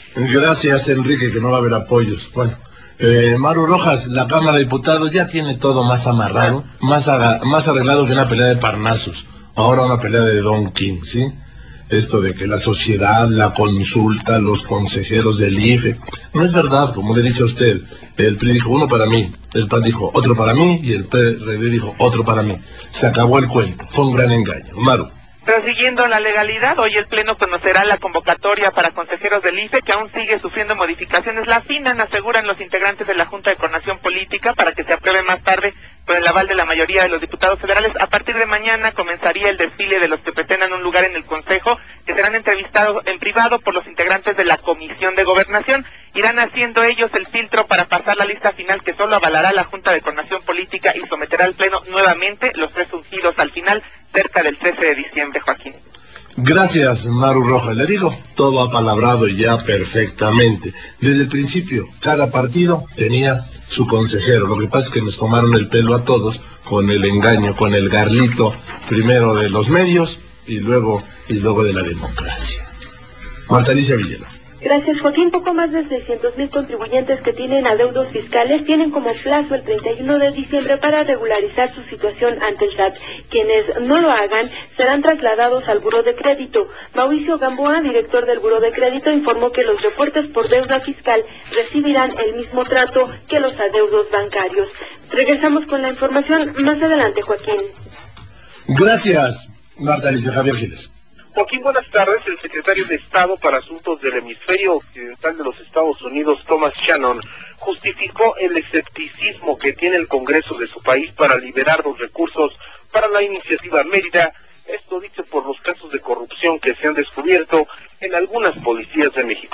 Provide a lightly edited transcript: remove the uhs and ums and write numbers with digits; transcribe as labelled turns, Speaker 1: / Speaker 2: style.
Speaker 1: Gracias, Enrique, que no va a haber apoyos. Bueno, Maru Rojas, la Cámara de Diputados ya tiene todo más amarrado, más arreglado que una pelea de Parnassus. Ahora una pelea de Don King, ¿sí? Esto de que la sociedad, la consulta, los consejeros del IFE. No es verdad, como le dice a usted. El PRI dijo uno para mí, el PAN dijo otro para mí y el PRD dijo otro para mí. Se acabó el cuento, fue un gran engaño. Maru.
Speaker 2: Prosiguiendo la legalidad, hoy el Pleno conocerá la convocatoria para consejeros del IFE, que aún sigue sufriendo modificaciones. La afinan, aseguran los integrantes de la Junta de Coordinación Política, para que se apruebe más tarde con el aval de la mayoría de los diputados federales. A partir de mañana comenzaría el desfile de los que pretendan un lugar en el Consejo, que serán entrevistados en privado por los integrantes de la Comisión de Gobernación. Irán haciendo ellos el filtro para pasar la lista final, que solo avalará la Junta de Coordinación Política y someterá al Pleno nuevamente los tres ungidos al final, cerca del 13 de diciembre, Joaquín.
Speaker 1: Gracias, Maru Rojas. Le digo, todo apalabrado ya perfectamente. Desde el principio, cada partido tenía su consejero. Lo que pasa es que nos tomaron el pelo a todos con el engaño, con el garlito, primero de los medios y luego de la democracia. Marta Alicia Villela.
Speaker 3: Gracias, Joaquín. Poco más de 600,000 contribuyentes que tienen adeudos fiscales tienen como plazo el 31 de diciembre para regularizar su situación ante el SAT. Quienes no lo hagan serán trasladados al Buró de Crédito. Mauricio Gamboa, director del Buró de Crédito, informó que los reportes por deuda fiscal recibirán el mismo trato que los adeudos bancarios. Regresamos con la información más adelante, Joaquín.
Speaker 1: Gracias, Marta Alicia. Javier Giles.
Speaker 4: Joaquín, buenas tardes. El secretario de Estado para Asuntos del Hemisferio Occidental de los Estados Unidos, Thomas Shannon, justificó el escepticismo que tiene el Congreso de su país para liberar los recursos para la iniciativa Mérida. Esto dicho por los casos de corrupción que se han descubierto en algunas policías de México.